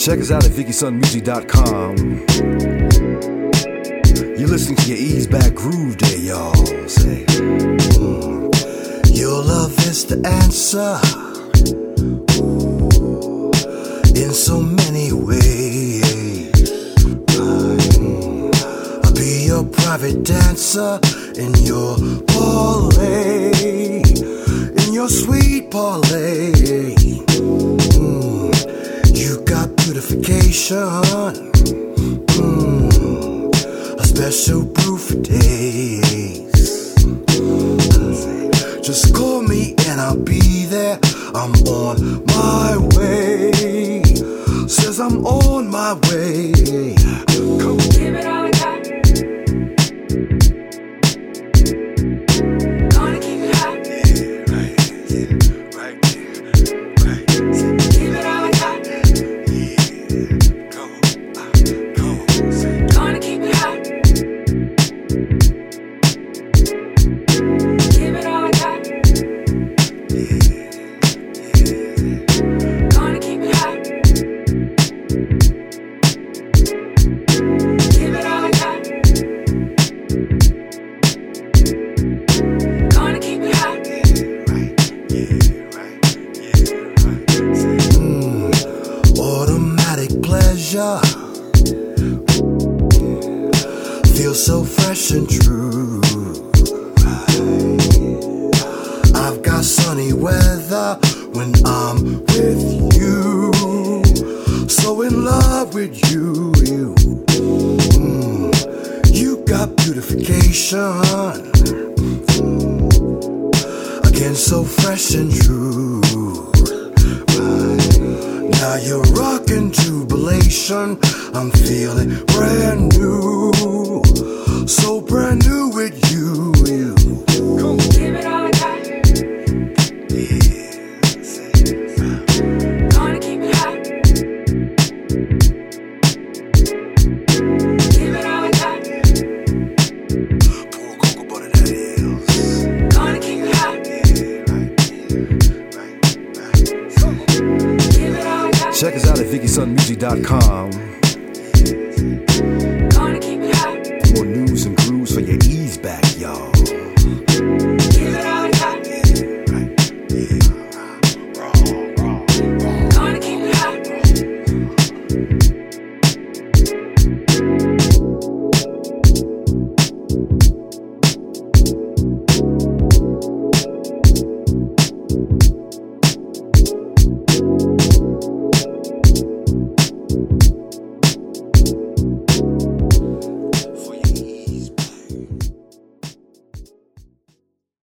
Check us out at VickySunMusic.com. You're listening to your Ease Back Groove Day, y'all. Say, your love is the answer in so many ways. I'll be your private dancer in your parlay, in your sweet parlay. You got beautification, a special brew for days. Just call me and I'll be there. I'm on my way. Says I'm on my way. Come give it all I got. Gonna keep it hot. Yeah, right there. Give it all I got. Yeah, come on. Gonna keep it hot. Give it all I got. Gonna keep it hot. Give it all I got. Gonna keep it hot. Automatic pleasure. Feels so fresh and true. I've got sunny weather when I'm with you. So in love with you. You got beautification. Again, so fresh and true. Now you're rocking jubilation. I'm feeling brand new. So brand new with you. Give it all I got. Gonna keep it hot. Give it all I got. Pour cocoa butter that is. Gonna keep it hot. Give it all I got. check us out at VickySunMusic.com.